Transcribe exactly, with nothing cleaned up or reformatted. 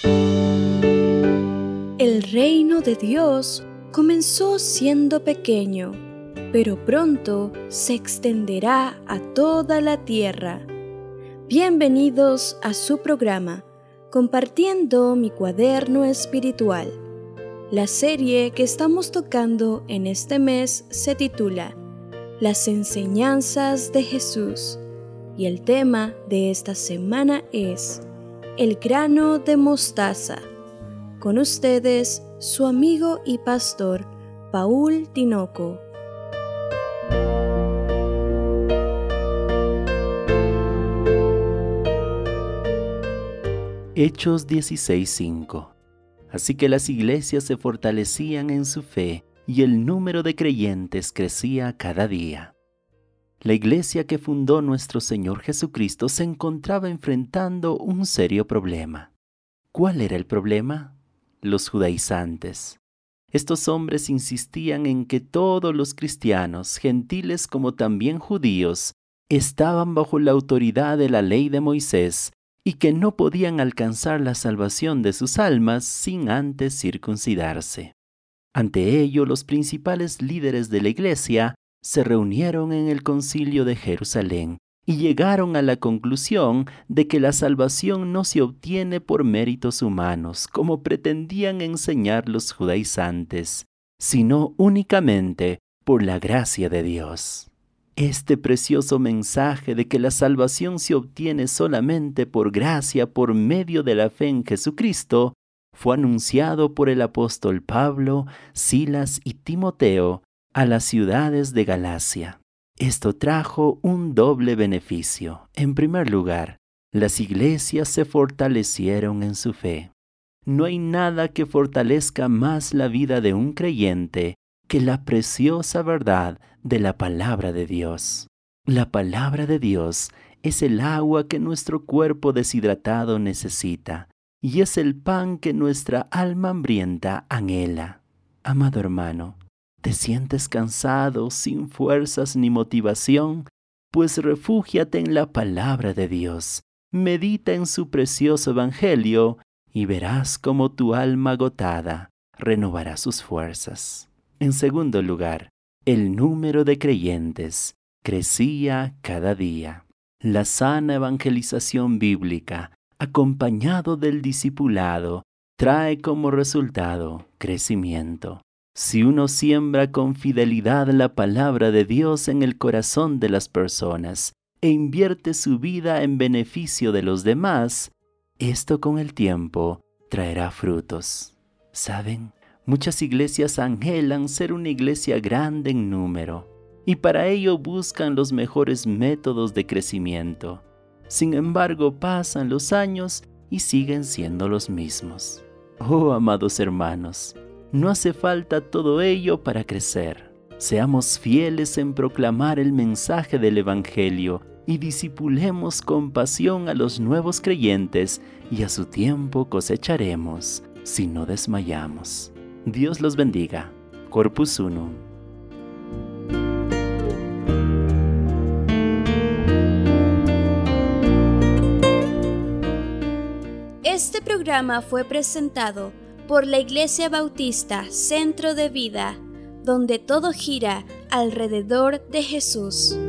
El reino de Dios comenzó siendo pequeño, pero pronto se extenderá a toda la tierra. Bienvenidos a su programa, Compartiendo mi cuaderno espiritual. La serie que estamos tocando en este mes se titula Las enseñanzas de Jesús, y el tema de esta semana es El grano de mostaza. Con ustedes, su amigo y pastor, Paul Tinoco. Hechos dieciséis cinco. Así que las iglesias se fortalecían en su fe y el número de creyentes crecía cada día. La iglesia que fundó nuestro Señor Jesucristo se encontraba enfrentando un serio problema. ¿Cuál era el problema? Los judaizantes. Estos hombres insistían en que todos los cristianos, gentiles como también judíos, estaban bajo la autoridad de la ley de Moisés y que no podían alcanzar la salvación de sus almas sin antes circuncidarse. Ante ello, los principales líderes de la iglesia se reunieron en el concilio de Jerusalén y llegaron a la conclusión de que la salvación no se obtiene por méritos humanos, como pretendían enseñar los judaizantes, sino únicamente por la gracia de Dios. Este precioso mensaje de que la salvación se obtiene solamente por gracia por medio de la fe en Jesucristo fue anunciado por el apóstol Pablo, Silas y Timoteo a las ciudades de Galacia. Esto trajo un doble beneficio. En primer lugar, las iglesias se fortalecieron en su fe. No hay nada que fortalezca más la vida de un creyente que la preciosa verdad de la palabra de Dios. La palabra de Dios es el agua que nuestro cuerpo deshidratado necesita y es el pan que nuestra alma hambrienta anhela. Amado hermano, ¿te sientes cansado, sin fuerzas ni motivación? Pues refúgiate en la palabra de Dios. Medita en su precioso evangelio y verás cómo tu alma agotada renovará sus fuerzas. En segundo lugar, el número de creyentes crecía cada día. La sana evangelización bíblica, acompañado del discipulado, trae como resultado crecimiento. Si uno siembra con fidelidad la palabra de Dios en el corazón de las personas e invierte su vida en beneficio de los demás, esto con el tiempo traerá frutos. ¿Saben? Muchas iglesias anhelan ser una iglesia grande en número y para ello buscan los mejores métodos de crecimiento. Sin embargo, pasan los años y siguen siendo los mismos. Oh, amados hermanos, no hace falta todo ello para crecer. Seamos fieles en proclamar el mensaje del Evangelio y discipulemos con pasión a los nuevos creyentes y a su tiempo cosecharemos si no desmayamos. Dios los bendiga. Corpus Unum. Este programa fue presentado por la Iglesia Bautista Centro de Vida, donde todo gira alrededor de Jesús.